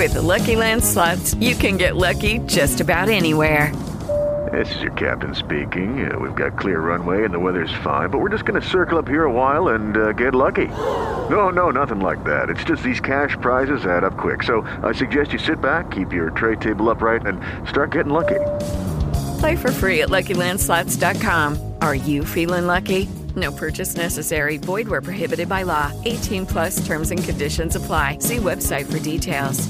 With the Lucky Land Slots, you can get lucky just about anywhere. This is your captain speaking. We've got clear runway and the weather's fine, but we're just going to circle up here a while and get lucky. No, nothing like that. It's just these cash prizes add up quick. So I suggest you sit back, keep your tray table upright, and start getting lucky. Play for free at LuckyLandSlots.com. Are you feeling lucky? No purchase necessary. Void where prohibited by law. 18 plus terms and conditions apply. See website for details.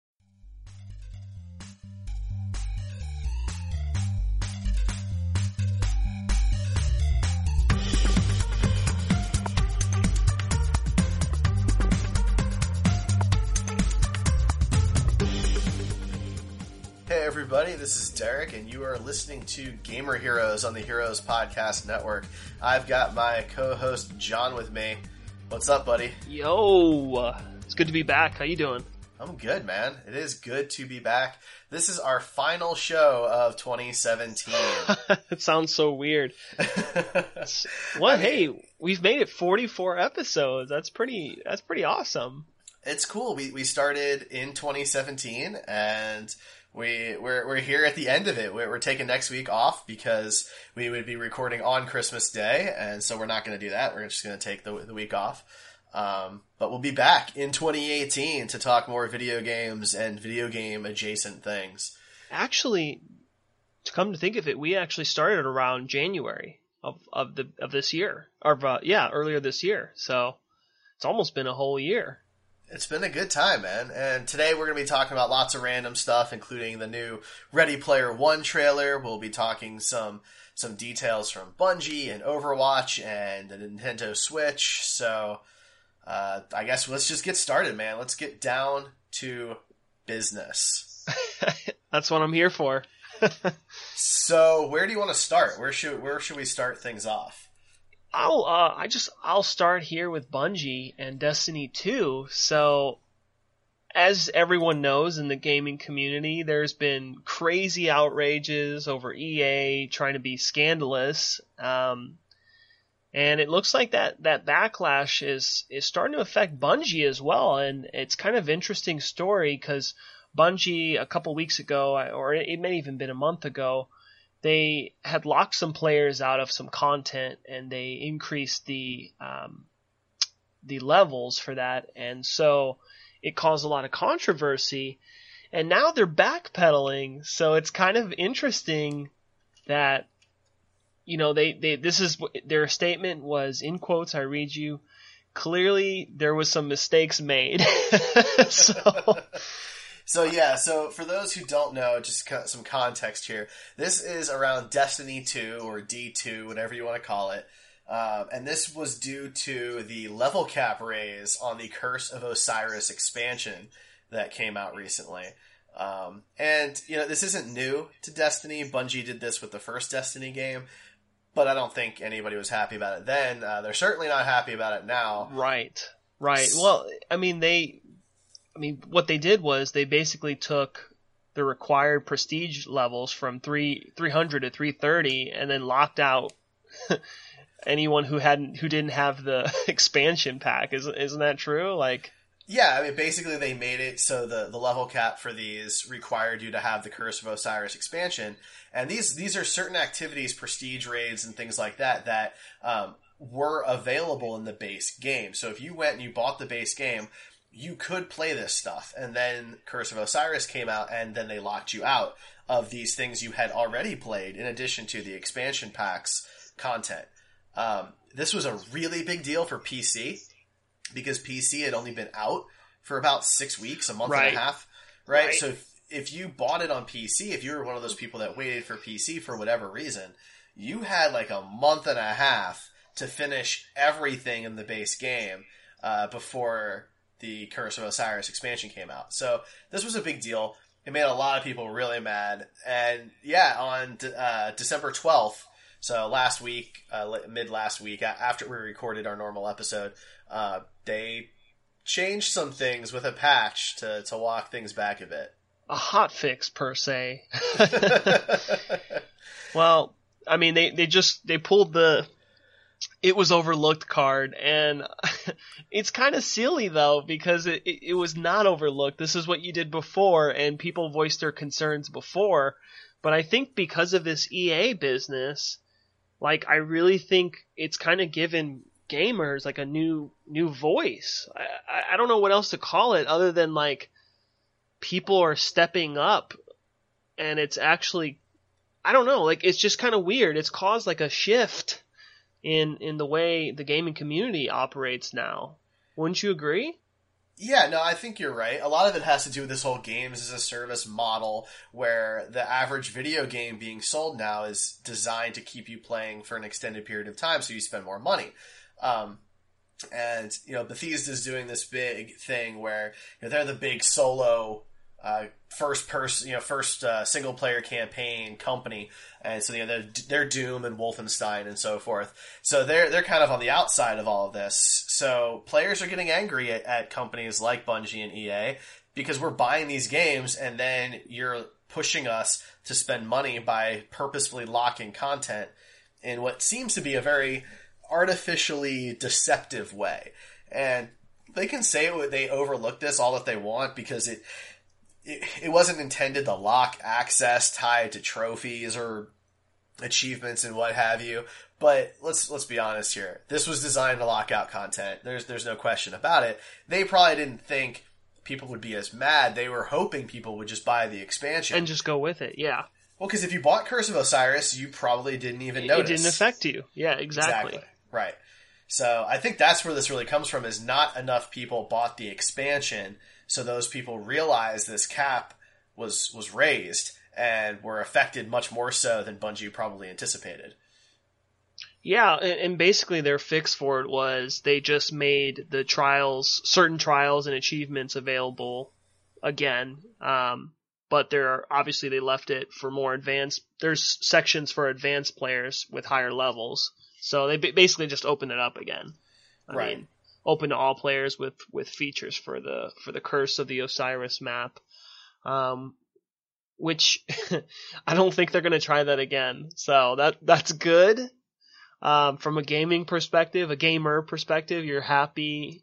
Hey everybody, this is Derek, and you are listening to Gamer Heroes on the Heroes Podcast Network. I've got my co-host John with me. What's up, buddy? Yo, it's good to be back. How you doing? I'm good, man. It is good to be back. This is our final show of 2017. It sounds so weird. Well, hey, we've made it 44 episodes. That's pretty awesome. It's cool. We started in 2017, and we're here at the end of it. We're taking next week off because we would be recording on Christmas Day, and so we're not going to do that. We're just going to take the week off. But we'll be back in 2018 to talk more video games and video game adjacent things. Actually, to come to think of it, we actually started around January of this year, earlier this year. So it's almost been a whole year. It's been a good time, man. And today we're going to be talking about lots of random stuff, including the new Ready Player One trailer. We'll be talking some details from Bungie and Overwatch and the Nintendo Switch. So I guess let's just get started, man. Let's get down to business. That's what I'm here for. So where do you want to start? Where should we start things off? I'll start here with Bungie and Destiny 2. So, as everyone knows in the gaming community, there's been crazy outrages over EA trying to be scandalous. And it looks like that backlash is starting to affect Bungie as well. And it's kind of interesting story because Bungie a couple weeks ago, or it may even been a month ago, they had locked some players out of some content, and they increased the levels for that, and so it caused a lot of controversy. And now they're backpedaling, so it's kind of interesting that their statement was, in quotes, I read you, clearly there was some mistakes made. So for those who don't know, just some context here. This is around Destiny 2 or D2, whatever you want to call it. And this was due to the level cap raise on the Curse of Osiris expansion that came out recently. And this isn't new to Destiny. Bungie did this with the first Destiny game, but I don't think anybody was happy about it then. They're certainly not happy about it now. Right. Well, what they did was they basically took the required prestige levels from 300 to 330 and then locked out anyone who didn't have the expansion pack. Isn't that true? Yeah, basically they made it so the level cap for these required you to have the Curse of Osiris expansion. And these are certain activities, prestige raids and things like that were available in the base game. So if you went and you bought the base game, you could play this stuff. And then Curse of Osiris came out, and then they locked you out of these things you had already played, in addition to the expansion packs content. This was a really big deal for PC, because PC had only been out for about 6 weeks, a month and a half. Right? So if you bought it on PC, if you were one of those people that waited for PC for whatever reason, you had like a month and a half to finish everything in the base game before the Curse of Osiris expansion came out. So this was a big deal. It made a lot of people really mad. And on December 12th, so last week, mid last week, after we recorded our normal episode, they changed some things with a patch to walk things back a bit. A hot fix, per se. Well, they pulled the It was overlooked card, and it's kind of silly though because it was not overlooked. This is what you did before, and people voiced their concerns before. But I think because of this EA business, like I really think it's kind of given gamers like a new voice. I don't know what else to call it other than like people are stepping up, and it's actually, I don't know, like it's just kind of weird. It's caused like a shift in the way the gaming community operates now. Wouldn't you agree? Yeah, no, I think you're right. A lot of it has to do with this whole games as a service model where the average video game being sold now is designed to keep you playing for an extended period of time so you spend more money. And, Bethesda is doing this big thing where they're the big solo first single player campaign company, and so they're Doom and Wolfenstein and so forth. So they're kind of on the outside of all of this. So players are getting angry at companies like Bungie and EA because we're buying these games and then you're pushing us to spend money by purposefully locking content in what seems to be a very artificially deceptive way. And they can say they overlooked this all that they want because it wasn't intended to lock access tied to trophies or achievements and what have you. But let's be honest here. This was designed to lock out content. There's no question about it. They probably didn't think people would be as mad. They were hoping people would just buy the expansion. And just go with it, yeah. Well, because if you bought Curse of Osiris, you probably didn't even notice. It didn't affect you. Yeah, exactly. Right. So I think that's where this really comes from, is not enough people bought the expansion, so those people realized this cap was raised and were affected much more so than Bungie probably anticipated. Yeah, and basically their fix for it was they just made the certain trials and achievements available again. But obviously they left it for more advanced. There's sections for advanced players with higher levels. So they basically just opened it up again. I mean, open to all players with features for the Curse of the Osiris map, which I don't think they're going to try that again. So that's good. From a gamer perspective, you're happy.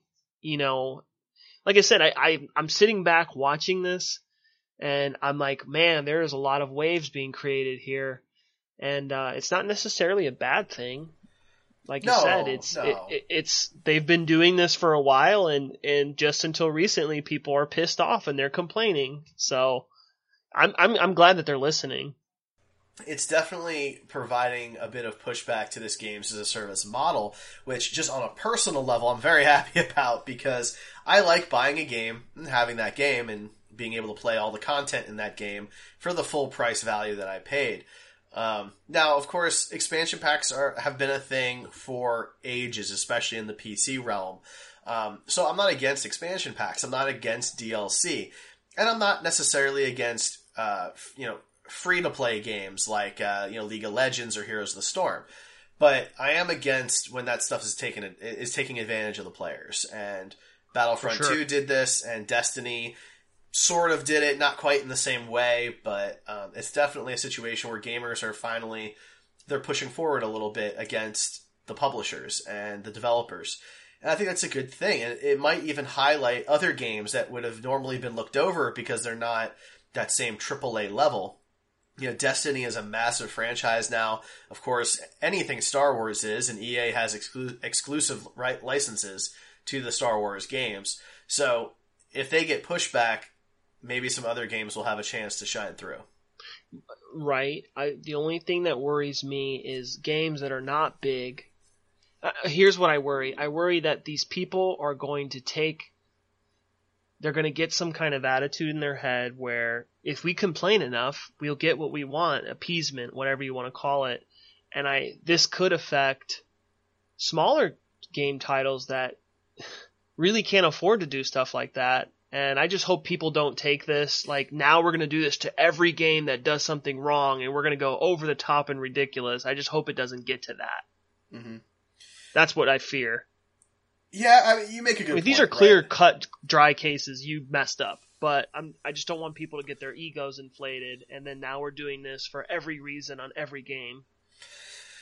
Like I said, I'm sitting back watching this, and I'm like, man, there is a lot of waves being created here, and it's not necessarily a bad thing. Like you said, it's they've been doing this for a while, and just until recently, people are pissed off and they're complaining. So I'm glad that they're listening. It's definitely providing a bit of pushback to this games as a service model, which just on a personal level, I'm very happy about, because I like buying a game and having that game and being able to play all the content in that game for the full price value that I paid. Now, of course, expansion packs have been a thing for ages, especially in the PC realm. So I'm not against expansion packs. I'm not against DLC. And I'm not necessarily against, free-to-play games like, League of Legends or Heroes of the Storm. But I am against when that stuff is taking advantage of the players. And Battlefront 2 did this, and Destiny sort of did it, not quite in the same way, but it's definitely a situation where gamers are they're pushing forward a little bit against the publishers and the developers. And I think that's a good thing. And it might even highlight other games that would have normally been looked over because they're not that same AAA level. Destiny is a massive franchise now. Of course, anything Star Wars is, and EA has exclusive licenses to the Star Wars games. So if they get pushback, maybe some other games will have a chance to shine through. Right. The only thing that worries me is games that are not big. Here's what I worry. I worry that these people are going to they're going to get some kind of attitude in their head where if we complain enough, we'll get what we want, appeasement, whatever you want to call it. And this could affect smaller game titles that really can't afford to do stuff like that. And I just hope people don't take this like, now we're going to do this to every game that does something wrong and we're going to go over the top and ridiculous. I just hope it doesn't get to that. Mm-hmm. That's what I fear. Yeah, you make a good point. These are clear-cut, dry cases. You messed up. But I just don't want people to get their egos inflated, and then now we're doing this for every reason on every game.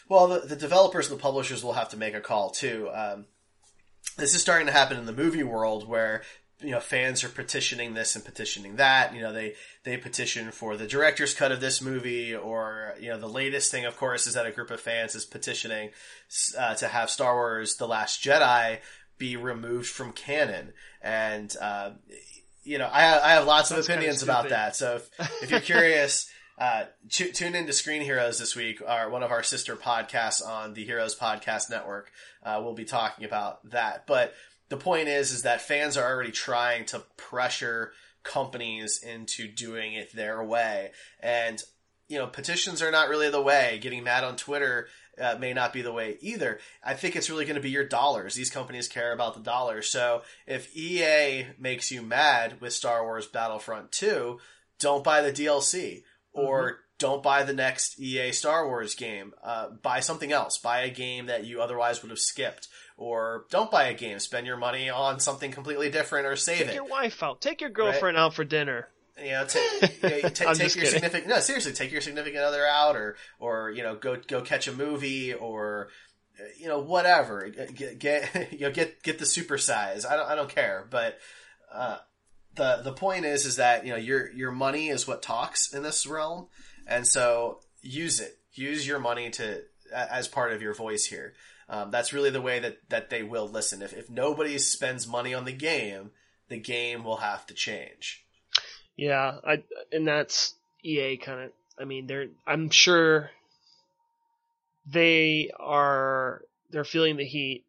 Well, the developers and the publishers will have to make a call too. This is starting to happen in the movie world where, fans are petitioning this and petitioning that. They petition for the director's cut of this movie, or, the latest thing, of course, is that a group of fans is petitioning to have Star Wars The Last Jedi be removed from canon. And, I have lots of opinions about that. So if you're curious, tune into Screen Heroes this week, one of our sister podcasts on the Heroes Podcast Network. We'll be talking about that. But the point is that fans are already trying to pressure companies into doing it their way. And, petitions are not really the way. Getting mad on Twitter may not be the way either. I think it's really going to be your dollars. These companies care about the dollars. So if EA makes you mad with Star Wars Battlefront 2, don't buy the DLC. Or don't buy the next EA Star Wars game. Buy something else. Buy a game that you otherwise would have skipped. Or don't buy a game. Spend your money on something completely different, or save it. Take your wife out. Take your girlfriend out for dinner. Take your significant. No, seriously, take your significant other out, or go catch a movie, or whatever. Get the super size. I don't care, but. The point is that your money is what talks in this realm, and so use it. Use your money as part of your voice here. That's really the way that they will listen. If nobody spends money on the game will have to change. Yeah, and that's EA kind of. I mean, I'm sure they're feeling the heat.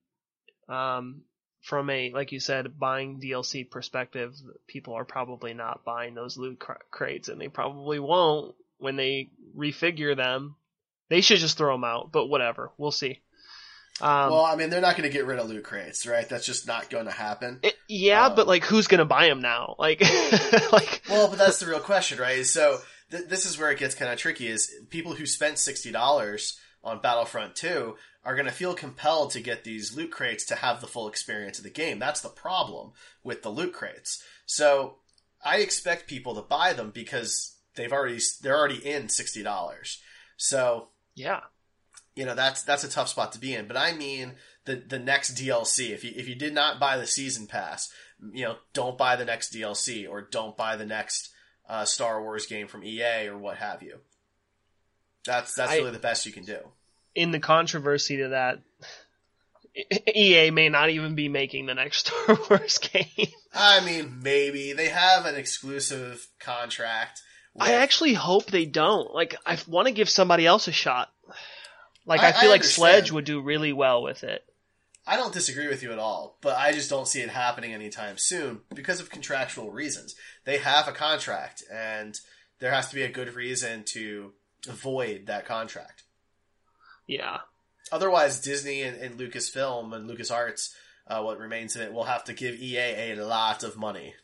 From a, like you said, buying DLC perspective, people are probably not buying those loot crates, and they probably won't when they refigure them. They should just throw them out, but whatever. We'll see. Well, I mean, they're not going to get rid of loot crates, right? That's just not going to happen. But who's going to buy them now? Well, but that's the real question, right? So this is where it gets kind of tricky, is people who spent $60 on Battlefront 2 are going to feel compelled to get these loot crates to have the full experience of the game. That's the problem with the loot crates. So I expect people to buy them because they're already in $60. So yeah, that's a tough spot to be in. But I mean the next DLC. If you did not buy the season pass, don't buy the next DLC, or don't buy the next Star Wars game from EA or what have you. That's really the best you can do. In the controversy to that, EA may not even be making the next Star Wars game. I mean, maybe. They have an exclusive contract. I actually hope they don't. I want to give somebody else a shot. I feel like Sledge would do really well with it. I don't disagree with you at all, but I just don't see it happening anytime soon because of contractual reasons. They have a contract, and there has to be a good reason to void that contract. Yeah. Otherwise, Disney and Lucasfilm and LucasArts, what remains of it, will have to give EA a lot of money.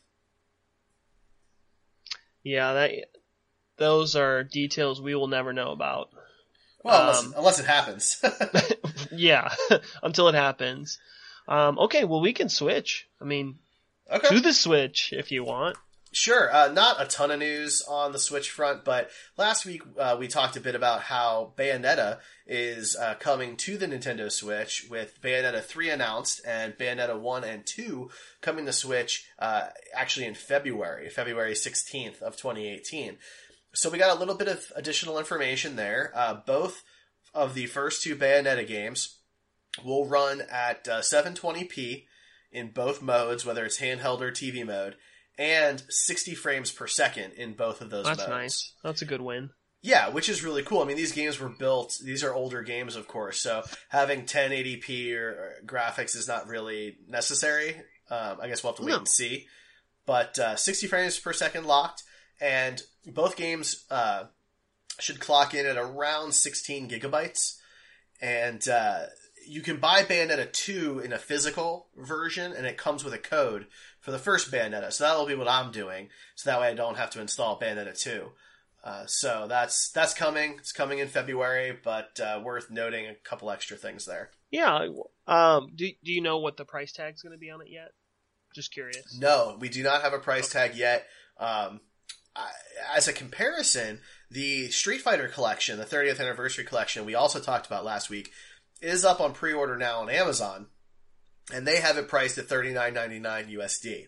Yeah, those are details we will never know about. Well, unless it happens. Yeah, until it happens. Okay, well, we can switch. I mean, to the Switch if you want. Sure. Not a ton of news on the Switch front, but last week we talked a bit about how Bayonetta is coming to the Nintendo Switch, with Bayonetta 3 announced and Bayonetta 1 and 2 coming to Switch actually in February 16th of 2018. So we got a little bit of additional information there. Both of the first two Bayonetta games will run at 720p in both modes, whether it's handheld or TV mode, and 60 frames per second in both of those modes. That's nice. That's a good win. Yeah, which is really cool. I mean, these games were built, these are older games, of course, so having 1080p or graphics is not really necessary. I guess we'll have to wait and see. But 60 frames per second locked, and both games should clock in at around 16 gigabytes. And you can buy Bayonetta 2 in a physical version, and it comes with a code for the first Bayonetta. So that'll be what I'm doing, so that way I don't have to install Bayonetta 2. So that's coming. It's coming in February, but worth noting a couple extra things there. Yeah. Do you know what the price tag's going to be on it yet? Just curious. No, we do not have a price tag yet. as a comparison, the Street Fighter collection, the 30th anniversary collection we also talked about last week, is up on pre-order now on Amazon, and they have it priced at $39.99 USD.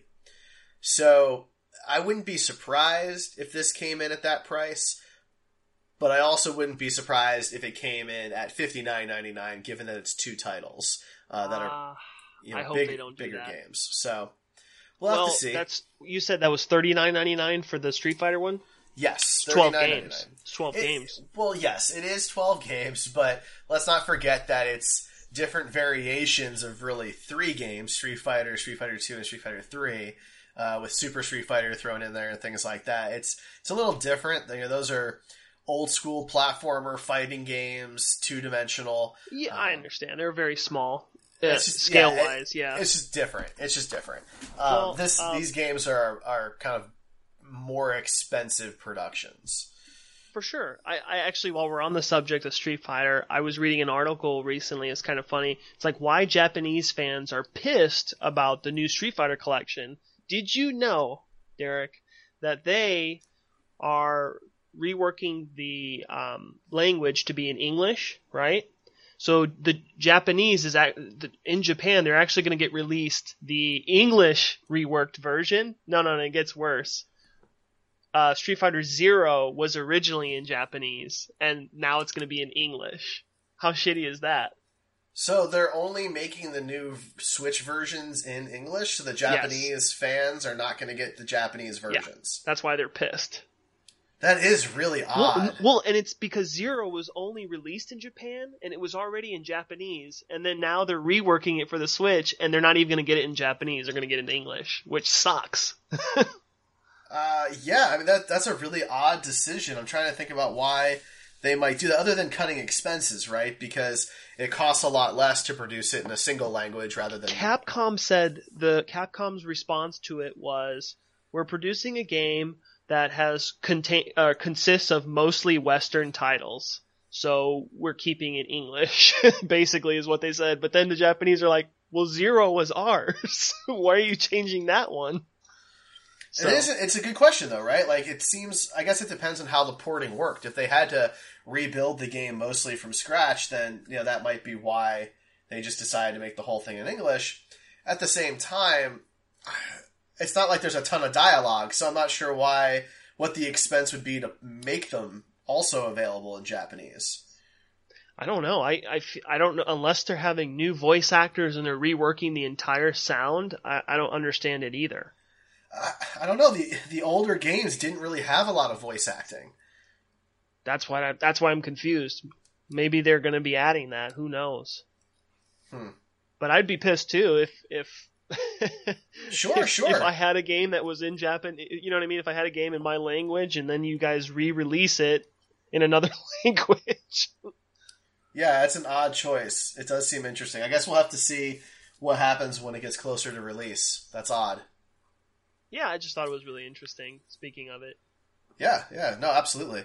So I wouldn't be surprised if this came in at that price, but I also wouldn't be surprised if it came in at $59.99, given that it's two titles that are I hope they don't do bigger that. games. So we'll have to see. You said that was $39.99 for the Street Fighter one? Yes, 12 games. 12 games. Well, yes, it is 12 games, but let's not forget that it's different variations of really 3 games: Street Fighter, Street Fighter 2, and Street Fighter 3, with Super Street Fighter thrown in there and things like that. It's a little different. Those are old school platformer fighting games, 2-dimensional. Yeah, I understand. They're very small. Scale-wise, yeah. It's just different. It's just different. Well, these games are kind of more expensive productions. For sure. I actually, while we're on the subject of Street Fighter, I was reading an article recently. It's kind of funny. It's like why Japanese fans are pissed about the new Street Fighter collection. Did you know, Derek, that they are reworking the language to be in English, right? So the Japanese in Japan, they're actually going to get released the English reworked version. No, it gets worse. Street Fighter Zero was originally in Japanese, and now it's going to be in English. How shitty is that? So they're only making the new Switch versions in English, so the Japanese fans are not going to get the Japanese versions. Yeah, that's why they're pissed. That is really odd. Well, and it's because Zero was only released in Japan, and it was already in Japanese, and then now they're reworking it for the Switch, and they're not even going to get it in Japanese. They're going to get it in English, which sucks. Yeah, I mean, that's a really odd decision. I'm trying to think about why they might do that, other than cutting expenses, right? Because it costs a lot less to produce it in a single language rather than... Capcom said Capcom's response to it was, we're producing a game that consists of mostly Western titles, so we're keeping it English, basically is what they said. But then the Japanese are like, well, Zero was ours. Why are you changing that one? So. It's a good question, though, right? Like, it seems... I guess it depends on how the porting worked. If they had to rebuild the game mostly from scratch, then, that might be why they just decided to make the whole thing in English. At the same time, it's not like there's a ton of dialogue, so I'm not sure what the expense would be to make them also available in Japanese. I don't know. I don't know. Unless they're having new voice actors and they're reworking the entire sound, I don't understand it either. I don't know. The older games didn't really have a lot of voice acting. That's why I'm confused. Maybe they're going to be adding that. Who knows? But I'd be pissed too if Sure. If I had a game that was in Japanese, you know what I mean? If I had a game in my language and then you guys re-release it in another language. Yeah, that's an odd choice. It does seem interesting. I guess we'll have to see what happens when it gets closer to release. That's odd. Yeah, I just thought it was really interesting, speaking of it. Yeah, no, absolutely.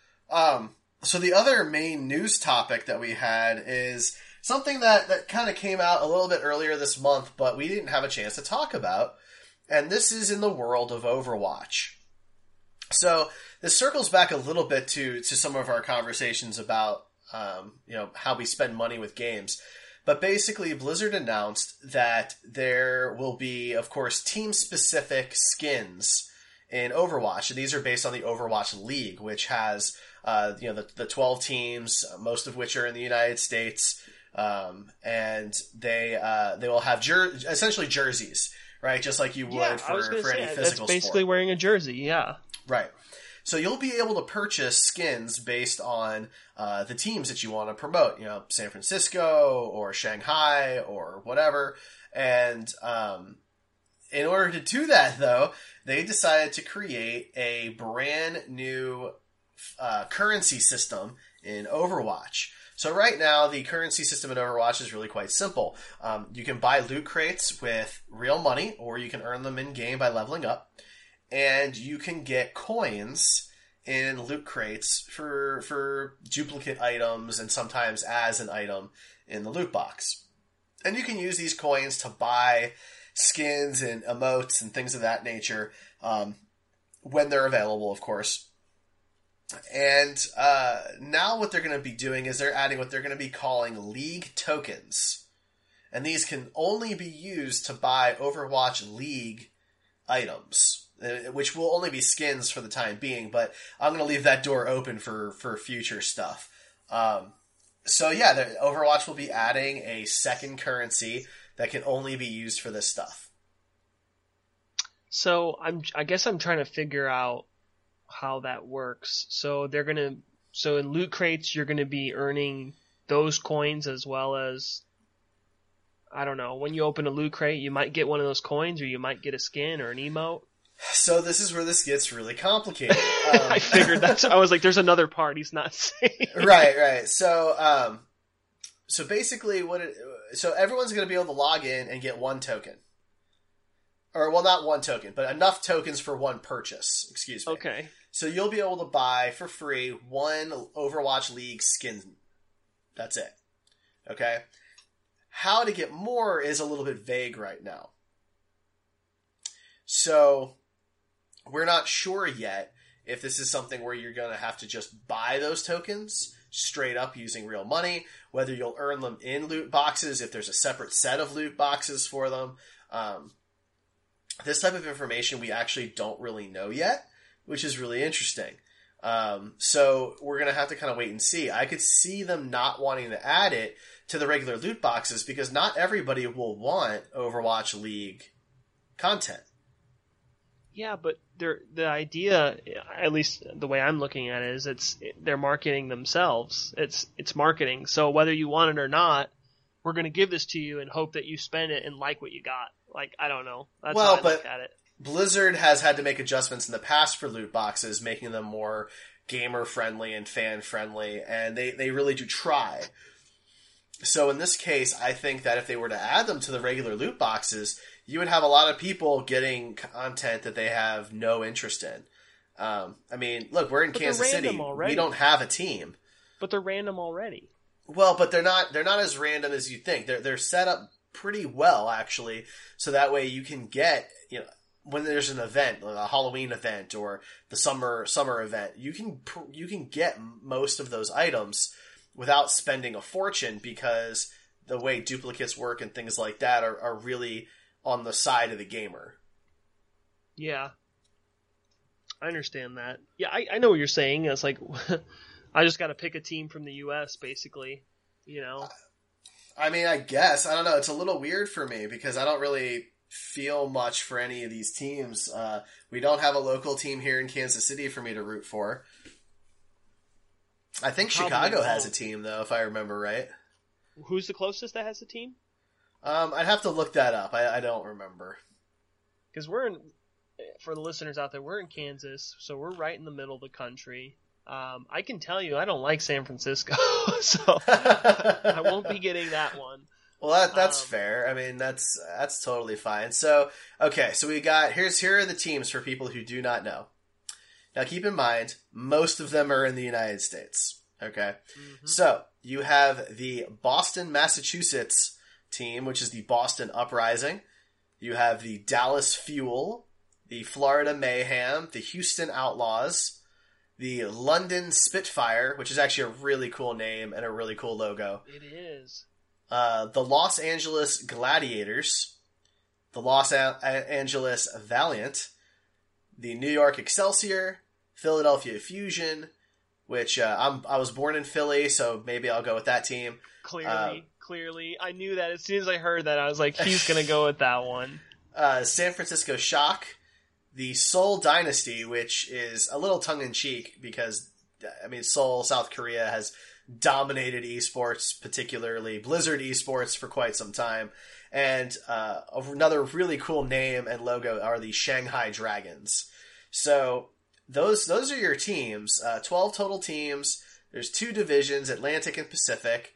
So the other main news topic that we had is something that kind of came out a little bit earlier this month, but we didn't have a chance to talk about, and this is in the world of Overwatch. So this circles back a little bit to some of our conversations about how we spend money with games. But basically, Blizzard announced that there will be, of course, team-specific skins in Overwatch. And these are based on the Overwatch League, which has, the 12 teams, most of which are in the United States. And they will have essentially jerseys, right? Just like you would for any physical sport. That's basically wearing a jersey, yeah. Right. So you'll be able to purchase skins based on the teams that you want to promote, San Francisco or Shanghai or whatever. And in order to do that, though, they decided to create a brand new currency system in Overwatch. So right now, the currency system in Overwatch is really quite simple. You can buy loot crates with real money, or you can earn them in-game by leveling up. And you can get coins in loot crates for duplicate items and sometimes as an item in the loot box. And you can use these coins to buy skins and emotes and things of that nature. when they're available, of course. And now what they're going to be doing is they're adding what they're going to be calling League tokens. And these can only be used to buy Overwatch League items, which will only be skins for the time being, but I'm going to leave that door open for future stuff. So yeah, Overwatch will be adding a second currency that can only be used for this stuff. So I guess I'm trying to figure out how that works. So in loot crates, you're gonna be earning those coins as well as, I don't know, when you open a loot crate, you might get one of those coins, or you might get a skin or an emote. So this is where this gets really complicated. I figured I was like, there's another part he's not saying. Right. So basically so everyone's going to be able to log in and get one token. Or, well, not one token, but enough tokens for one purchase. Excuse me. Okay. So you'll be able to buy for free one Overwatch League skin. That's it. Okay? How to get more is a little bit vague right now. So we're not sure yet if this is something where you're going to have to just buy those tokens straight up using real money, whether you'll earn them in loot boxes, if there's a separate set of loot boxes for them. This type of information we actually don't really know yet, which is really interesting. So we're going to have to kind of wait and see. I could see them not wanting to add it to the regular loot boxes because not everybody will want Overwatch League content. Yeah, but the idea, at least the way I'm looking at it, is they're marketing themselves. It's marketing. So whether you want it or not, we're going to give this to you and hope that you spend it and like what you got. Like, I don't know. That's how I look at it. Blizzard has had to make adjustments in the past for loot boxes, making them more gamer-friendly and fan-friendly, and they really do try. So in this case, I think that if they were to add them to the regular loot boxes, you would have a lot of people getting content that they have no interest in. I mean, look, we're in Kansas City. We don't have a team. But they're random already. Well, but they're not as random as you think. They're set up pretty well, actually, so that way you can get, when there's an event, like a Halloween event or the summer event, you can get most of those items without spending a fortune, because the way duplicates work and things like that are really on the side of the gamer. Yeah. I understand that. Yeah, I know what you're saying. It's like, I just got to pick a team from the U.S., basically, I mean, I guess. I don't know. It's a little weird for me because I don't really feel much for any of these teams. We don't have a local team here in Kansas City for me to root for. I think Chicago has a team, though, if I remember right. Who's the closest that has a team? I'd have to look that up. I don't remember. Because for the listeners out there, we're in Kansas, so we're right in the middle of the country. I can tell you I don't like San Francisco, so I won't be getting that one. Well, that's fair. I mean, that's totally fine. So, okay, so here are the teams for people who do not know. Now, keep in mind, most of them are in the United States. Okay, So you have the Boston, Massachusetts team, which is the Boston Uprising. You have the Dallas Fuel, the Florida Mayhem, the Houston Outlaws, the London Spitfire, which is actually a really cool name and a really cool logo. It is. The Los Angeles Gladiators, the Los Angeles Valiant, the New York Excelsior, Philadelphia Fusion, which I was born in Philly, so maybe I'll go with that team. Clearly. I knew that as soon as I heard that. I was like, he's going to go with that one. San Francisco Shock, the Seoul Dynasty, which is a little tongue-in-cheek because, I mean, Seoul, South Korea has dominated esports, particularly Blizzard esports, for quite some time. And another really cool name and logo are the Shanghai Dragons. So those are your teams. 12 total teams. There's 2 divisions, Atlantic and Pacific.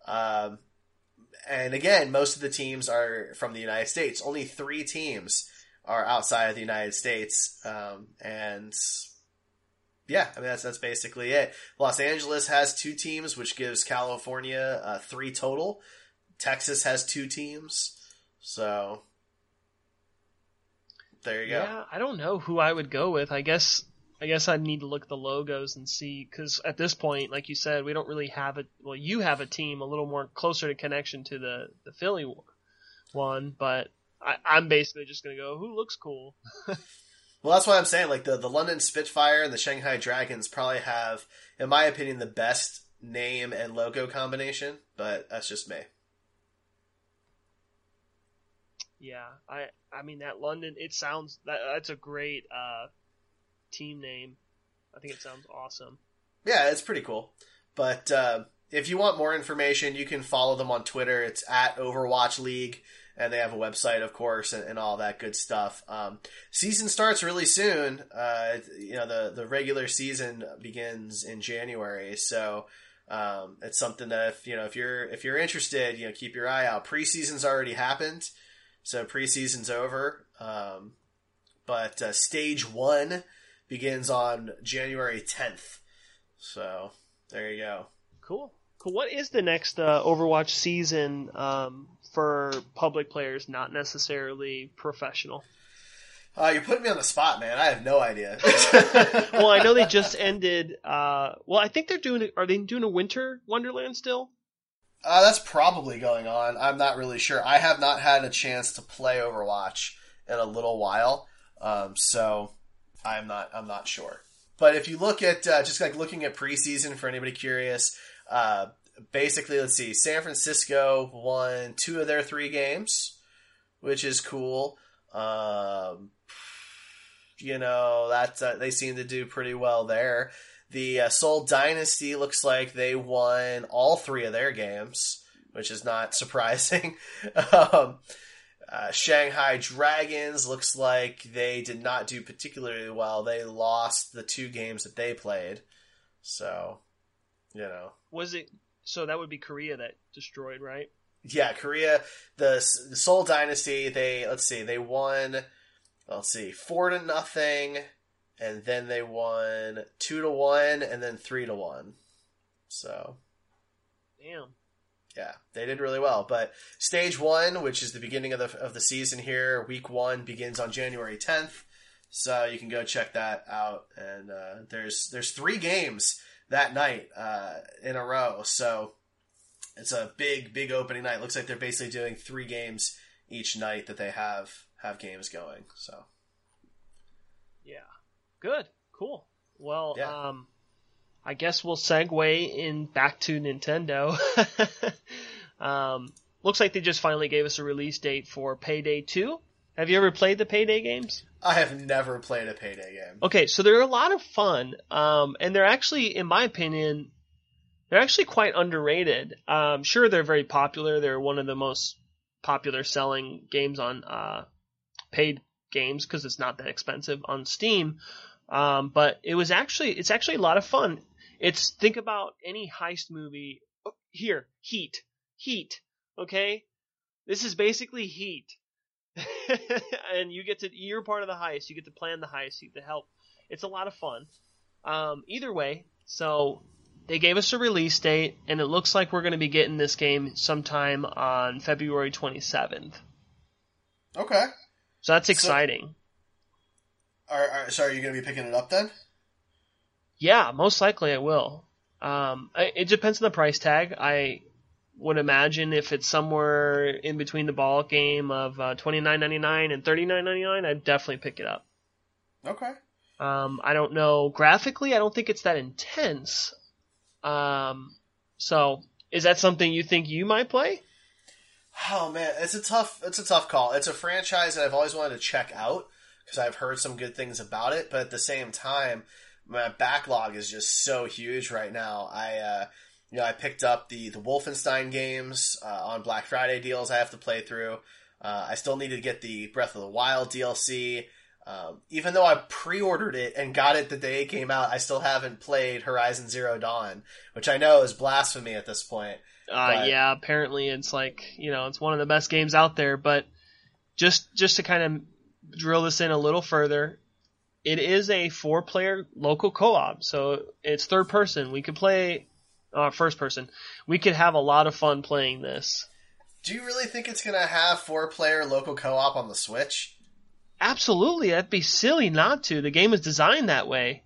And again, most of the teams are from the United States. Only 3 teams are outside of the United States. And yeah, I mean, that's basically it. Los Angeles has 2 teams, which gives California 3 total. Texas has 2 teams. So there you go. Yeah, I don't know who I would go with. I guess I'd need to look at the logos and see, because at this point, like you said, we don't really have it. Well, you have a team a little more closer to connection to the Philly one, but I'm basically just going to go, who looks cool? Well, that's why I'm saying, like, the London Spitfire and the Shanghai Dragons probably have, in my opinion, the best name and logo combination, but that's just me. Yeah, I mean, that London, that's a great team name. I think it sounds awesome. Yeah, it's pretty cool. But if you want more information, you can follow them on Twitter. It's at Overwatch League, and they have a website, of course, and all that good stuff. Season starts really soon. The regular season begins in January, so it's something that if you're interested, keep your eye out. Preseason's already happened, so preseason's over. But stage 1 begins on January 10th. So there you go. Cool. What is the next Overwatch season for public players, not necessarily professional? You're putting me on the spot, man. I have no idea. Well, I know they just ended. I think are they doing a Winter Wonderland still? That's probably going on. I'm not really sure. I have not had a chance to play Overwatch in a little while, so I'm not sure. But if you look at just like looking at preseason for anybody curious, basically, let's see. San Francisco won 2 of their 3 games, which is cool. That they seem to do pretty well there. The Seoul Dynasty looks like they won all 3 of their games, which is not surprising. Shanghai Dragons looks like they did not do particularly well. They lost the 2 games that they played. So, Was it... So that would be Korea that destroyed, right? Yeah, Korea, the Seoul Dynasty, they won, 4-0, and then they won 2-1, and then 3-1. So, damn. Yeah, they did really well. But stage 1, which is the beginning of the season here, week 1 begins on January 10th. So you can go check that out. And there's 3 games that night in a row. So it's a big opening night. Looks like they're basically doing 3 games each night that they have games going. So yeah, good, cool. Well, yeah. I guess we'll segue in back to Nintendo. Looks like they just finally gave us a release date for Payday 2. Have you ever played the Payday games? I have never played a Payday game. Okay, so they're a lot of fun, and they're actually, in my opinion, they're actually quite underrated. Sure, they're very popular. They're one of the most popular selling games on paid games because it's not that expensive on Steam. But it's actually a lot of fun. Think about any heist movie. Here, Heat. Okay, this is basically Heat. And you're part of the heist. You get to plan the heist. You get to help. It's a lot of fun. Either way, so they gave us a release date, and it looks like we're going to be getting this game sometime on February 27th. Okay. So that's exciting. So are you going to be picking it up then? Yeah, most likely I will. It depends on the price tag. I would imagine if it's somewhere in between the ball game of $29.99 and $39.99, I'd definitely pick it up. Okay. I don't know. Graphically, I don't think it's that intense. So is that something you think you might play? Oh man, it's a tough call. It's a franchise that I've always wanted to check out because I've heard some good things about it, but at the same time, my backlog is just so huge right now. I picked up the Wolfenstein games on Black Friday deals I have to play through. I still need to get the Breath of the Wild DLC. Even though I pre-ordered it and got it the day it came out, I still haven't played Horizon Zero Dawn, which I know is blasphemy at this point. Yeah, apparently it's it's one of the best games out there, but just to kind of drill this in a little further, it is a 4-player local co-op, so it's third person. We could play first person. We could have a lot of fun playing this. Do you really think it's going to have 4-player local co-op on the Switch? Absolutely, that'd be silly not to. The game is designed that way.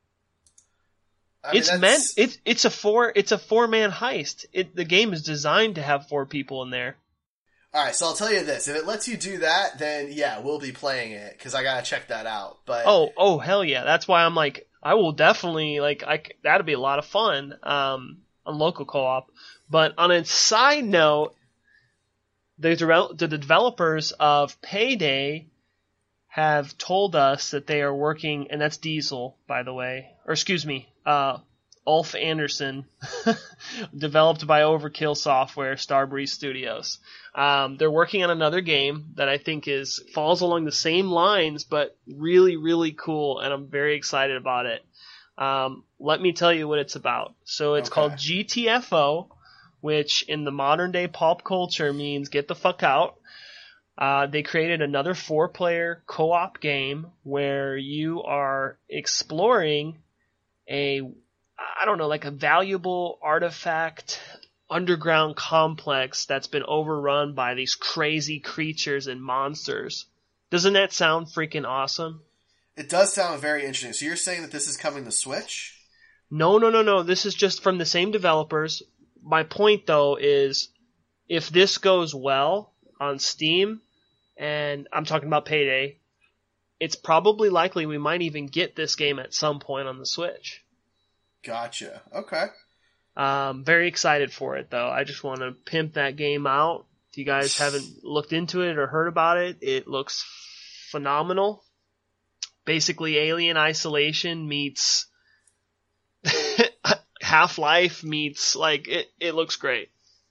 It's a 4-man heist. The game is designed to have 4 people in there. All right, so I'll tell you this: if it lets you do that, then yeah, we'll be playing it because I gotta check that out. But oh hell yeah! That's why I'm like, I will definitely that'd be a lot of fun on local co-op. But on a side note, the developers of Payday have told us that they are working, and that's Diesel, by the way, or excuse me, Ulf Anderson, developed by Overkill Software, Starbreeze Studios. They're working on another game that I think falls along the same lines, but really, really cool, and I'm very excited about it. Let me tell you what it's about. So it's called GTFO, which in the modern day pop culture means get the fuck out. They created another 4-player co-op game where you are exploring a valuable artifact underground complex that's been overrun by these crazy creatures and monsters. Doesn't that sound freaking awesome? It does sound very interesting. So you're saying that this is coming to Switch? No. This is just from the same developers. My point, though, is if this goes well on Steam, and I'm talking about Payday, it's probably likely we might even get this game at some point on the Switch. Gotcha. Okay. Very excited for it, though. I just want to pimp that game out. If you guys haven't looked into it or heard about it, it looks phenomenal. Basically, Alien Isolation meets Half-Life meets, it looks great.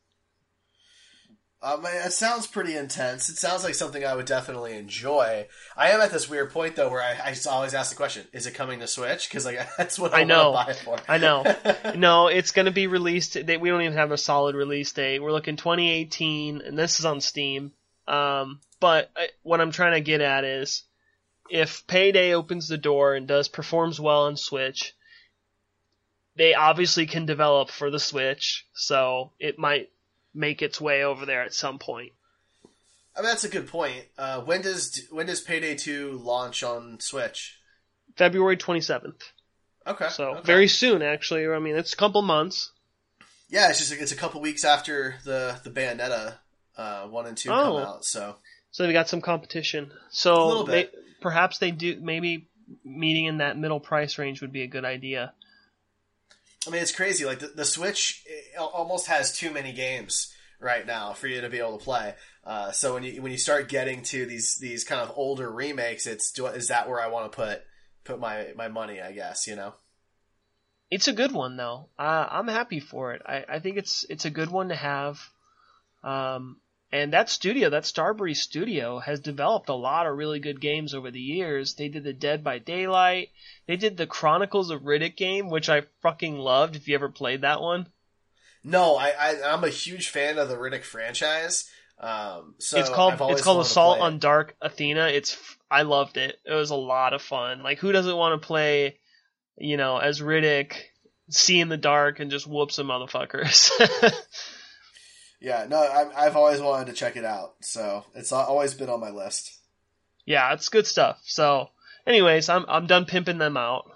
It sounds pretty intense. It sounds like something I would definitely enjoy. I am at this weird point, though, where I just always ask the question, is it coming to Switch? Because that's what I want to buy it for. I know. No, it's going to be released. We don't even have a solid release date. We're looking 2018, and this is on Steam. But what I'm trying to get at is, if Payday opens the door and performs well on Switch, they obviously can develop for the Switch, so it might make its way over there at some point. I mean, that's a good point. When does Payday 2 launch on Switch? February 27th. Okay. So very soon, actually. I mean, it's a couple months. Yeah, it's a couple weeks after the Bayonetta 1 and 2 come out. So they got some competition. So a little bit. Perhaps they do. Maybe meeting in that middle price range would be a good idea. I mean, it's crazy. Like the Switch almost has too many games right now for you to be able to play. So when you start getting to these kind of older remakes, is that where I want to put my money? I guess, you know. It's a good one though. I'm happy for it. I think it's a good one to have. And that Starbreeze Studio, has developed a lot of really good games over the years. They did the Dead by Daylight. They did the Chronicles of Riddick game, which I fucking loved. If you ever played that one. No, I'm a huge fan of the Riddick franchise. So it's called Assault on Dark Athena. I loved it. It was a lot of fun. Like, who doesn't want to play, as Riddick, see in the dark and just whoop some motherfuckers? Yeah, no, I've always wanted to check it out, so it's always been on my list. Yeah, it's good stuff. So, anyways, I'm done pimping them out.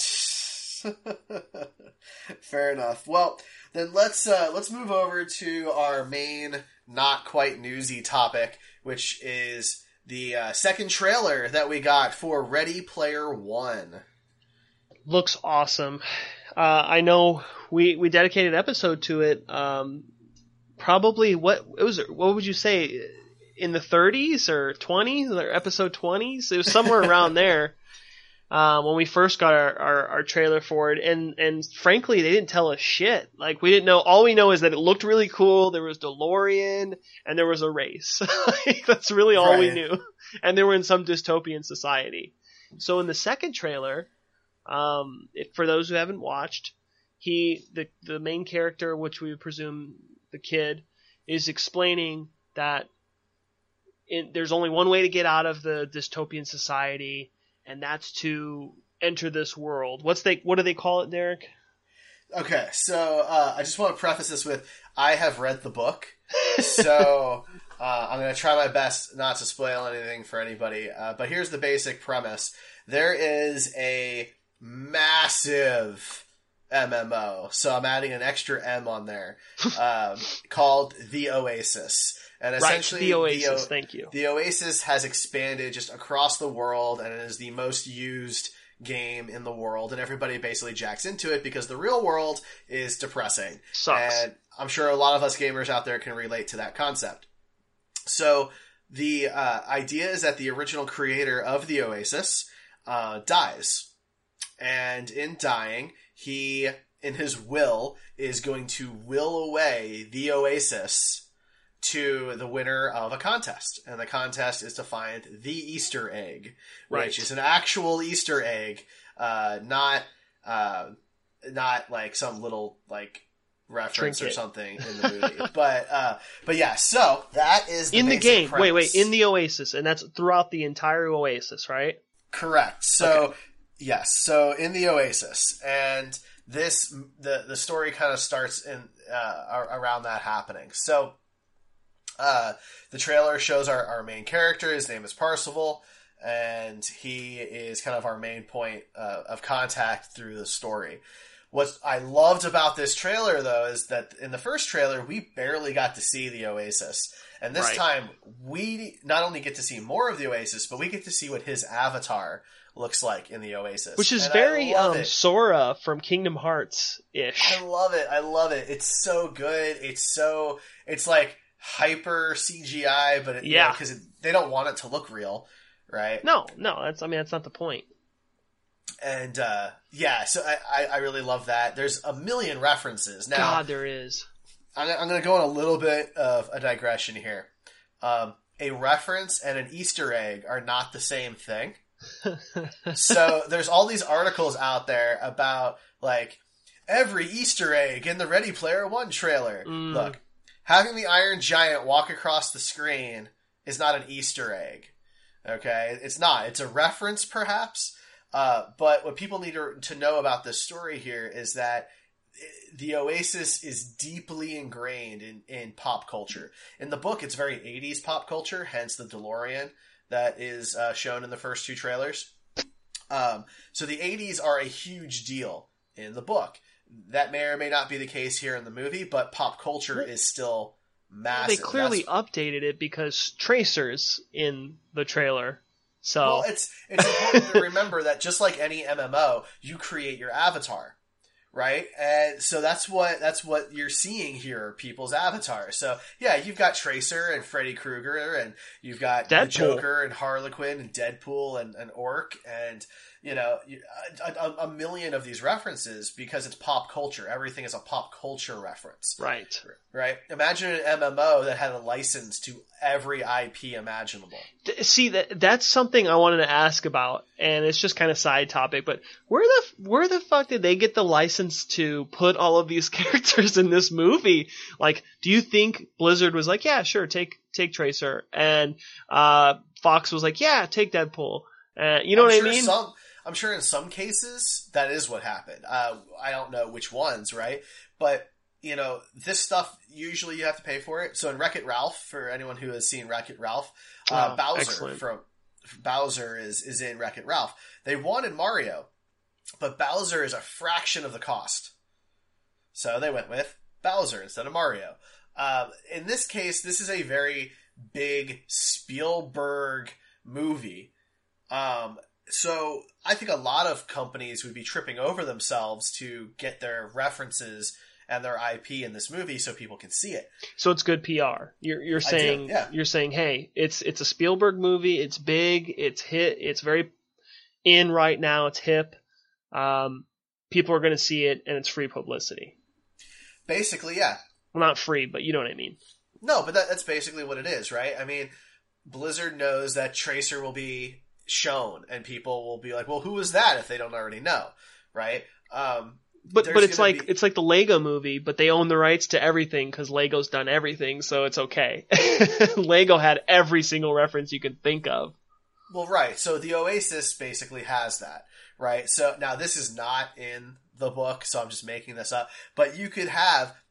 Fair enough. Well, then let's move over to our main, not quite newsy topic, which is the second trailer that we got for Ready Player One. Looks awesome. I know we dedicated an episode to it. Probably what would you say, in the 30s or 20s, or episode 20s? It was somewhere around there when we first got our trailer for it, and frankly they didn't tell us shit. Like, we didn't know. All we know is that it looked really cool. There was DeLorean and there was a race. That's really all we knew. And they were in some dystopian society. So in the second trailer, for those who haven't watched, the main character, which we would presume the kid, is explaining that there's only one way to get out of the dystopian society, and that's to enter this world. What do they call it, Derek? Okay, so I just want to preface this with, I have read the book, so I'm going to try my best not to spoil anything for anybody. But here's the basic premise. There is a massive MMO, so I'm adding an extra M on there, called The Oasis. And essentially, the Oasis, thank you. The Oasis has expanded just across the world, and it is the most used game in the world, and everybody basically jacks into it because the real world is depressing. Sucks. And I'm sure a lot of us gamers out there can relate to that concept. So the idea is that the original creator of the Oasis dies. And in dying, he, in his will, is going to will away the Oasis to the winner of a contest. And the contest is to find the Easter egg, which is an actual Easter egg, not like some little like reference Trinket. or something in the movie. But yeah, so that is the in the basic game. premise. Wait, in the Oasis, and that's throughout the entire Oasis, right? Correct. So Okay. yes, so in the Oasis, and this the story kind of starts in around that happening. So the trailer shows our main character. His name is Parzival, and he is kind of our main point of contact through the story. What I loved about this trailer, though, is that in the first trailer, we barely got to see the Oasis. And this time, we not only get to see more of the Oasis, but we get to see what his avatar looks like in the Oasis. Which is And very I love it. Sora from Kingdom Hearts-ish. I love it. It's so good. It's like hyper CGI, but because they don't want it to look real, right? No, that's not the point. And so I really love that. There's a million references. Now, God, there is. I'm going to go on a little bit of a digression here. A reference and an Easter egg are not the same thing. So there's all these articles out there about like every Easter egg in the Ready Player One trailer. Look, having the Iron Giant walk across the screen is not an Easter egg. Okay? It's not. It's a reference, perhaps. But what people need to know about this story here is that the Oasis is deeply ingrained in pop culture. In the book, it's very 80s pop culture, hence the DeLorean that is shown in the first two trailers. So the 80s are a huge deal in the book. That may or may not be the case here in the movie, but pop culture is still massive. They clearly updated it because Tracer's in the trailer. So well, it's important to remember that just like any MMO, you create your avatar, right? And so that's what you're seeing here, are people's avatars. So yeah, you've got Tracer and Freddy Krueger, and you've got the Joker and Harlequin and Deadpool and Orc, and a million of these references because it's pop culture. Everything is a pop culture reference. Right. Imagine an MMO that had a license to every IP imaginable. See, that's something I wanted to ask about, and it's just kind of side topic, but where the fuck did they get the license to put all of these characters in this movie? Like, do you think Blizzard was like, yeah, sure, take Tracer, and Fox was like, yeah, take Deadpool? You know what I mean? I'm sure in some cases that is what happened. I don't know which ones, right? But, this stuff, usually you have to pay for it. So in Wreck-It Ralph, for anyone who has seen Wreck-It Ralph, Bowser is in Wreck-It Ralph. They wanted Mario, but Bowser is a fraction of the cost. So they went with Bowser instead of Mario. In this case, this is a very big Spielberg movie. So I think a lot of companies would be tripping over themselves to get their references and their IP in this movie so people can see it. So it's good PR. You're saying, You're saying, hey, it's a Spielberg movie. It's big. It's hit. It's very in right now. It's hip. People are going to see it, and it's free publicity. Basically, yeah. Well, not free, but you know what I mean. No, but that's basically what it is, right? I mean, Blizzard knows that Tracer will be shown, and people will be like, well, who is that if they don't already know, right? But it's like the Lego movie, but they own the rights to everything because Lego's done everything, so it's okay. Lego had every single reference you could think of. Well, right. So the Oasis basically has that, right? So now this is not in the book, so I'm just making this up. But you could have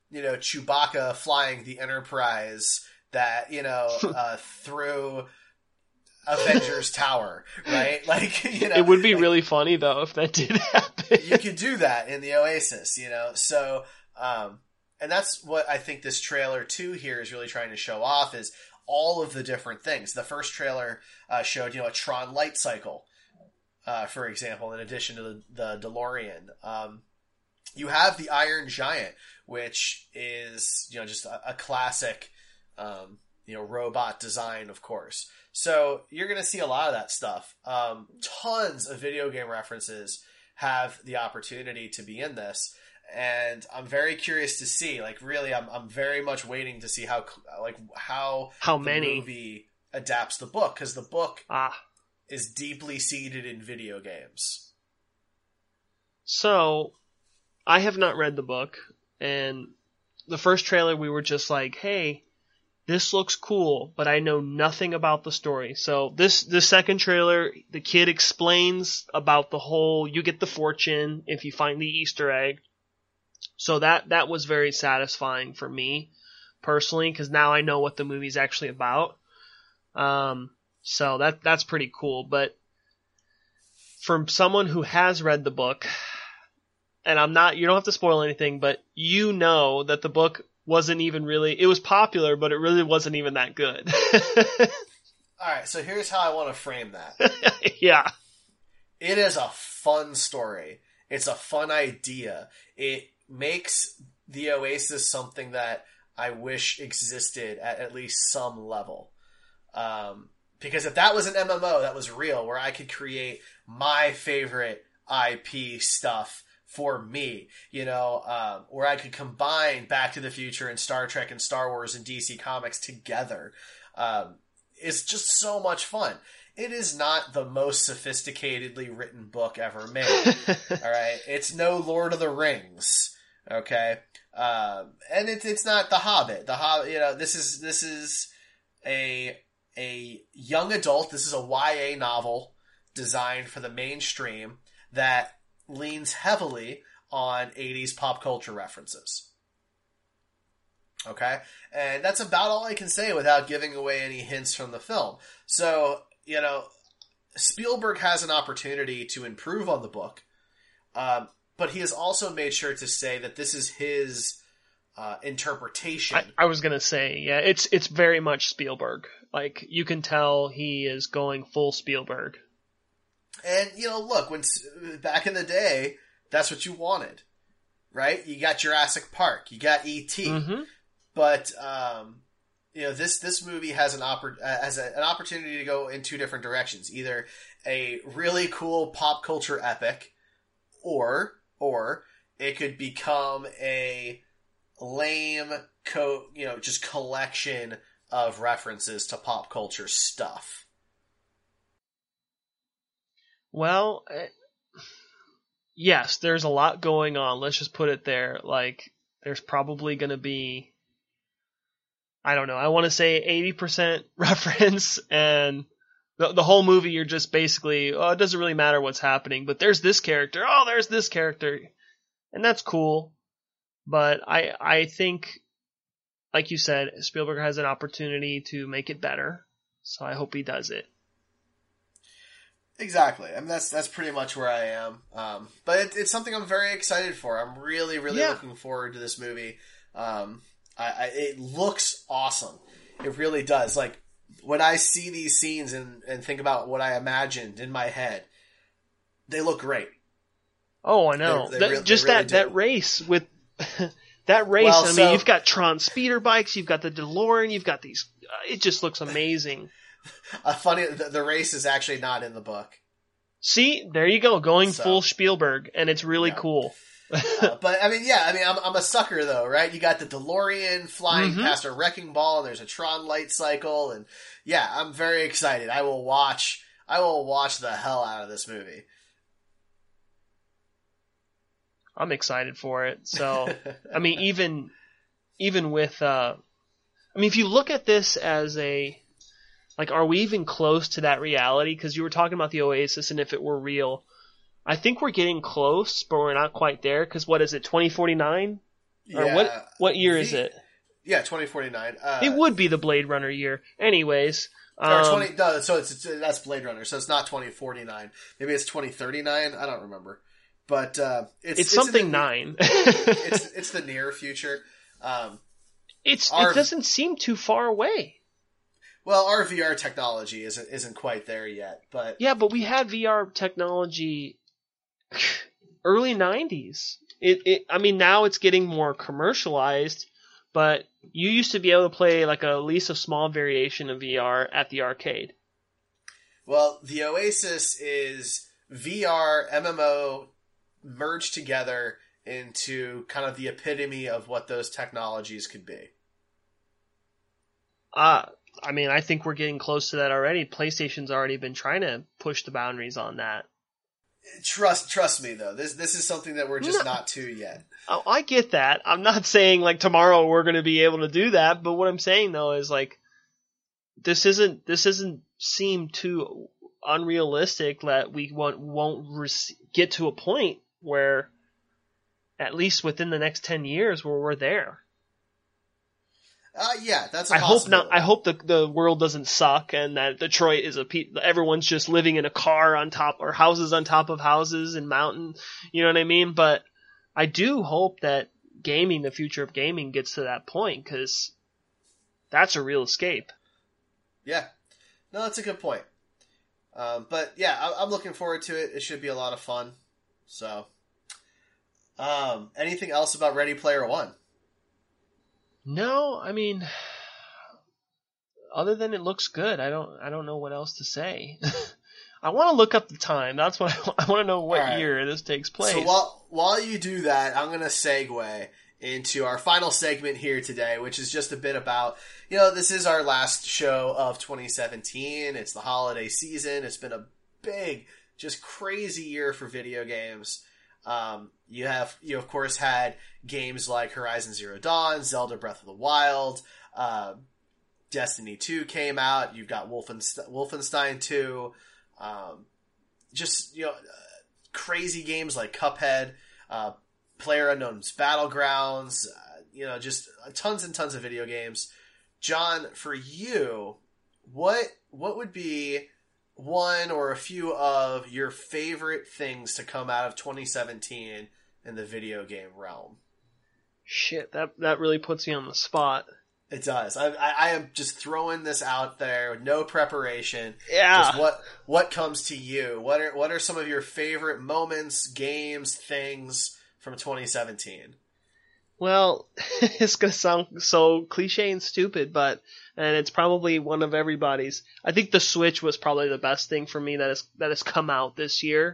Chewbacca flying the Enterprise that, through Avengers Tower, right? Like, it would be really funny though if that did happen. You could do that in the Oasis, so, and that's what I think this trailer 2 here is really trying to show off, is all of the different things. The first trailer showed, a Tron light cycle, for example, in addition to the DeLorean. You have the Iron Giant, which is, just a classic, robot design, of course. So you're going to see a lot of that stuff. Tons of video game references have the opportunity to be in this. And I'm very curious to see, like, really, I'm very much waiting to see how many the movie adapts the book, because the book is deeply seated in video games. So, I have not read the book, and the first trailer we were just like, hey, this looks cool, but I know nothing about the story. So this second trailer, the kid explains about the whole, you get the fortune if you find the Easter egg. So that was very satisfying for me personally, because now I know what the movie's actually about. So that's pretty cool. But from someone who has read the book, and you don't have to spoil anything, but you know that the book wasn't even really, it was popular, but it really wasn't even that good. Alright, so here's how I want to frame that. Yeah. It is a fun story. It's a fun idea. It makes the Oasis something that I wish existed at least some level. Because if that was an MMO that was real, where I could create my favorite IP stuff for me, where I could combine Back to the Future and Star Trek and Star Wars and DC Comics together, it's just so much fun. It is not the most sophisticatedly written book ever made. All right. It's no Lord of the Rings. Okay. And it's not The Hobbit. The Hobbit, this is a young adult. This is a YA novel designed for the mainstream that leans heavily on 80s pop culture references. Okay? And that's about all I can say without giving away any hints from the film. So, Spielberg has an opportunity to improve on the book, but he has also made sure to say that this is his interpretation. I was going to say, yeah, it's very much Spielberg. Like, you can tell he is going full Spielberg. And, look, when back in the day, that's what you wanted, right? You got Jurassic Park, you got E.T., mm-hmm. But, this movie has an opportunity to go in two different directions. Either a really cool pop culture epic, or it could become a lame, just collection of references to pop culture stuff. Well, yes, there's a lot going on. Let's just put it there. Like, there's probably going to be, I don't know, I want to say 80% reference, and the whole movie you're just basically, it doesn't really matter what's happening, but there's this character, there's this character, and that's cool. But I think, like you said, Spielberg has an opportunity to make it better, so I hope he does it. Exactly. I mean, that's pretty much where I am. But it's something I'm very excited for. I'm really, really looking forward to this movie. It looks awesome. It really does. Like, when I see these scenes and think about what I imagined in my head, they look great. Oh, I know. That race with that race. Well, I mean, you've got Tron speeder bikes, you've got the DeLorean, you've got these. It just looks amazing. The race is actually not in the book. See, there you go, going full Spielberg, and it's really cool. But I'm a sucker though, right? You got the DeLorean flying past a wrecking ball, and there's a Tron light cycle, and I'm very excited. I will watch the hell out of this movie. I'm excited for it. So, I mean, even with, if you look at this as are we even close to that reality? Because you were talking about the Oasis and if it were real. I think we're getting close, but we're not quite there. Because what is it, 2049? Or what year is it? Yeah, 2049. It would be the Blade Runner year. Anyways. So that's Blade Runner, so it's not 2049. Maybe it's 2039. I don't remember. But it's something 9. it's the near future. It doesn't seem too far away. Well, our VR technology isn't quite there yet, but yeah, but we had VR technology early 90s. I mean, now it's getting more commercialized, but you used to be able to play like at least a small variation of VR at the arcade. Well, the Oasis is VR MMO merged together into kind of the epitome of what those technologies could be. I mean, I think we're getting close to that already. PlayStation's already been trying to push the boundaries on that. Trust me, though. This is something that we're just not to yet. Oh, I get that. I'm not saying like tomorrow we're going to be able to do that, but what I'm saying though is like this isn't seem too unrealistic that we won't get to a point where at least within the next 10 years where we're there. Yeah, that's a possibility. I hope the world doesn't suck and that Detroit is everyone's just living in a car on top or houses on top of houses and mountain. You know what I mean? But I do hope that gaming, the future of gaming, gets to that point because that's a real escape. Yeah, no, that's a good point. But yeah, I'm looking forward to it. It should be a lot of fun. So, anything else about Ready Player One? No, I mean, other than it looks good, I don't know what else to say. I want to look up the time. That's what I want to know what year this takes place. So while you do that, I'm going to segue into our final segment here today, which is just a bit about, this is our last show of 2017. It's the holiday season. It's been a big, just crazy year for video games. You of course had games like Horizon Zero Dawn, Zelda Breath of the Wild, Destiny 2 came out. You've got Wolfenstein 2, crazy games like Cuphead, PlayerUnknown's Battlegrounds, just tons and tons of video games. John, for you, what would be one or a few of your favorite things to come out of 2017 in the video game realm? Shit, that really puts me on the spot. It does. I am just throwing this out there, no preparation. Yeah. Just what comes to you? What are some of your favorite moments, games, things from 2017? Well, it's gonna sound so cliche and stupid, and it's probably one of everybody's. I think the Switch was probably the best thing for me that has come out this year.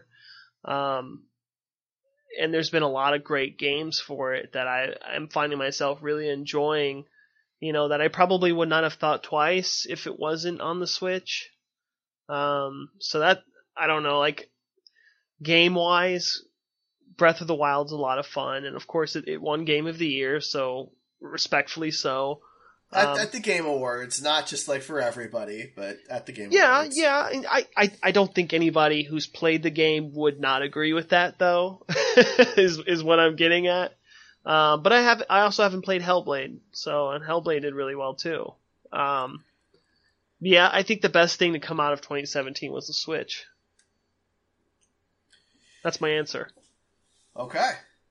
And there's been a lot of great games for it that I'm finding myself really enjoying, that I probably would not have thought twice if it wasn't on the Switch. So that, I don't know, like, game-wise, Breath of the Wild's a lot of fun, and of course it won Game of the Year, so respectfully so. At the Game Awards, not just like for everybody, but at the Game Awards. Yeah. I don't think anybody who's played the game would not agree with that, though. is what I'm getting at. But I also haven't played Hellblade, and Hellblade did really well too. Yeah, I think the best thing to come out of 2017 was the Switch. That's my answer. Okay.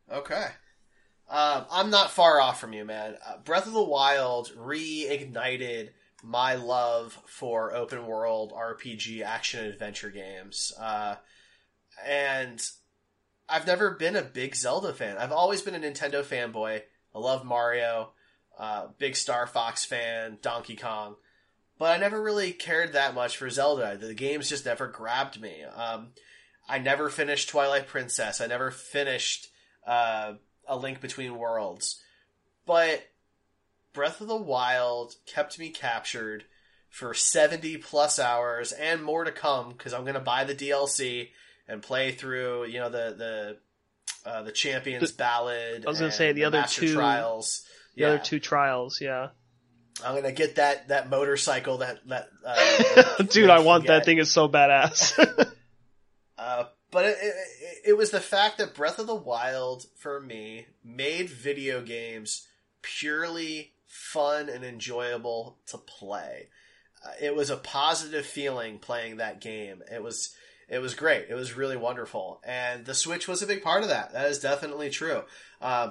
I'm not far off from you, man. Breath of the Wild reignited my love for open world RPG action adventure games. And I've never been a big Zelda fan. I've always been a Nintendo fanboy. I love Mario, big Star Fox fan, Donkey Kong. But I never really cared that much for Zelda. The games just never grabbed me. I never finished Twilight Princess. I never finished A Link Between Worlds. But Breath of the Wild kept me captured for 70 plus hours and more to come, because I'm going to buy the DLC and play through, the Champions Ballad. I was going to say the other two Trials. The other two trials, yeah. I'm going to get that motorcycle that dude, I want that thing. Is so badass. But it was the fact that Breath of the Wild, for me, made video games purely fun and enjoyable to play. It was a positive feeling playing that game. It was great. It was really wonderful. And the Switch was a big part of that. That is definitely true. I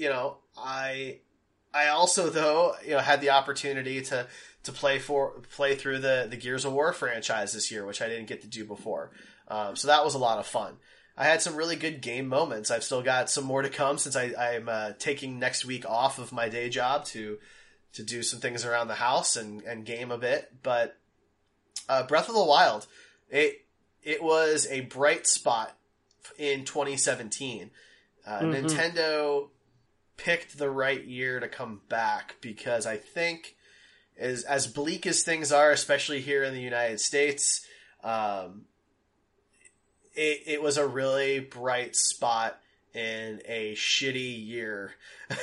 also, though, had the opportunity to play through the Gears of War franchise this year, which I didn't get to do before. So that was a lot of fun. I had some really good game moments. I've still got some more to come since I'm taking next week off of my day job to do some things around the house and game a bit. But Breath of the Wild, it was a bright spot in 2017. Nintendo picked the right year to come back because I think as bleak as things are, especially here in the United States, it was a really bright spot in a shitty year.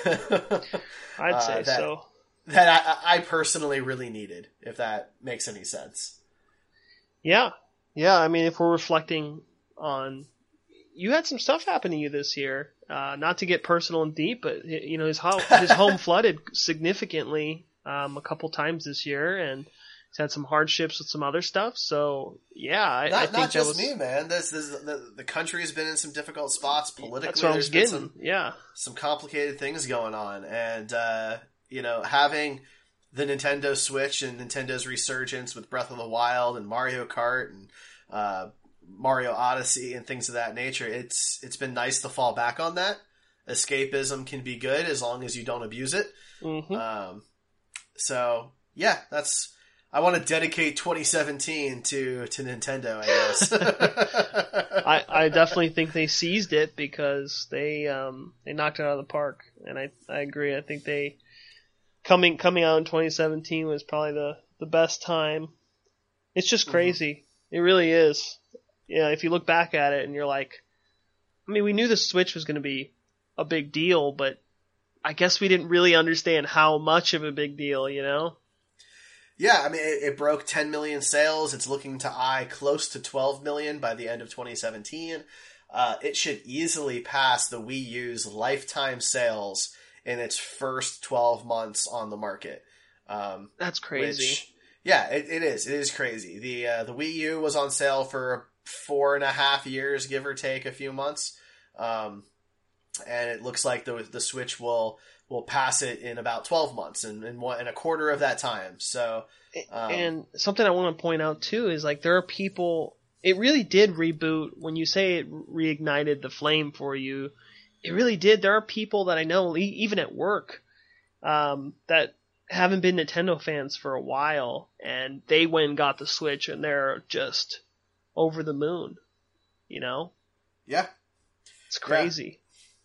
I'd say so. That I personally really needed, if that makes any sense. Yeah. Yeah, I mean, if we're reflecting on... You had some stuff happen to you this year. Not to get personal and deep, but his home flooded significantly a couple times this year, and he's had some hardships with some other stuff. So yeah, I think not just me, man. The country has been in some difficult spots politically. That's what I was getting. Some complicated things going on, and having the Nintendo Switch and Nintendo's resurgence with Breath of the Wild and Mario Kart and Mario Odyssey and things of that nature, it's been nice to fall back on that. Escapism can be good as long as you don't abuse it. Mm-hmm. So yeah, I want to dedicate 2017 to Nintendo, I guess. I definitely think they seized it because they knocked it out of the park, and I agree. I think they coming out in 2017 was probably the best time. It's just crazy. Mm-hmm. It really is. Yeah, if you look back at it and you're like, I mean, we knew the Switch was going to be a big deal, but I guess we didn't really understand how much of a big deal, Yeah, I mean, it broke 10 million sales. It's looking to eye close to 12 million by the end of 2017. It should easily pass the Wii U's lifetime sales in its first 12 months on the market. That's crazy. It is. It is crazy. The Wii U was on sale for 4.5 years, give or take a few months. And it looks like the Switch will pass it in about 12 months and in a quarter of that time. So, and something I want to point out too is like there are people. It really did reboot. When you say it reignited the flame for you, it really did. There are people that I know, even at work, that haven't been Nintendo fans for a while, and they went and got the Switch, and they're just over the moon. Yeah, it's crazy. Yeah.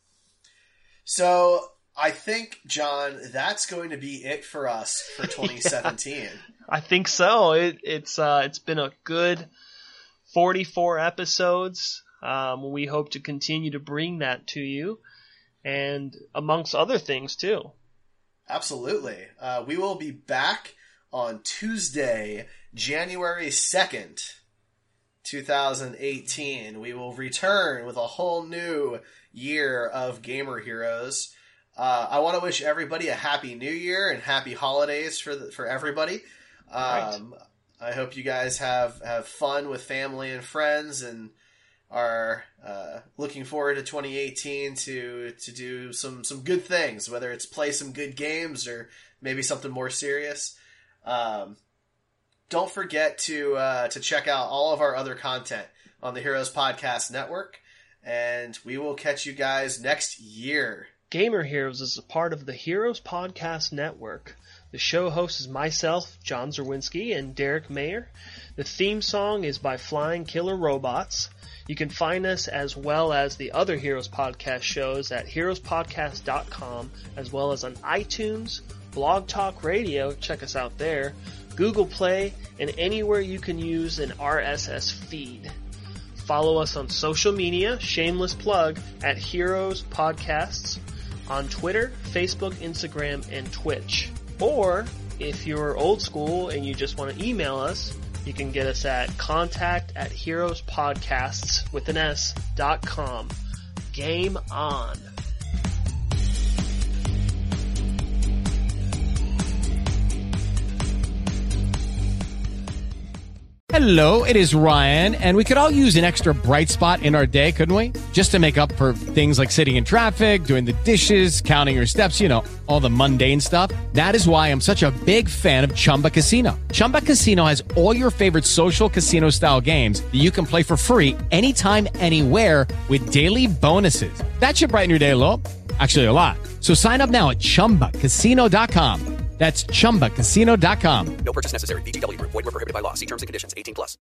So I think, John, that's going to be it for us for 2017. I think so. It's been a good 44 episodes. We hope to continue to bring that to you, and amongst other things too. Absolutely. We will be back on Tuesday, January 2nd, 2018. We will return with a whole new year of Gamer Heroes. I want to wish everybody a happy new year and happy holidays for everybody. Right. I hope you guys have fun with family and friends and are looking forward to 2018 to do some good things, whether it's play some good games or maybe something more serious. Don't forget to check out all of our other content on the Heroes Podcast Network, and we will catch you guys next year. Gamer Heroes is a part of the Heroes Podcast Network. The show host is myself, John Zerwinski, and Derek Mayer. The theme song is by Flying Killer Robots. You can find us as well as the other Heroes Podcast shows at heroespodcast.com, as well as on iTunes, Blog Talk Radio, check us out there, Google Play, and anywhere you can use an RSS feed. Follow us on social media, shameless plug, at Heroes Podcasts, on Twitter, Facebook, Instagram, and Twitch. Or, if you're old school and you just want to email us, You can get us at contact@heroespodcasts.com. Game on. Hello, it is Ryan, and we could all use an extra bright spot in our day, couldn't we? Just to make up for things like sitting in traffic, doing the dishes, counting your steps, you know, all the mundane stuff. That is why I'm such a big fan of Chumba Casino. Chumba Casino has all your favorite social casino-style games that you can play for free anytime, anywhere with daily bonuses. That should brighten your day a little. Actually, a lot. So sign up now at ChumbaCasino.com. That's ChumbaCasino.com. No purchase necessary. VGW Group. Void where prohibited by law. See terms and conditions. 18+.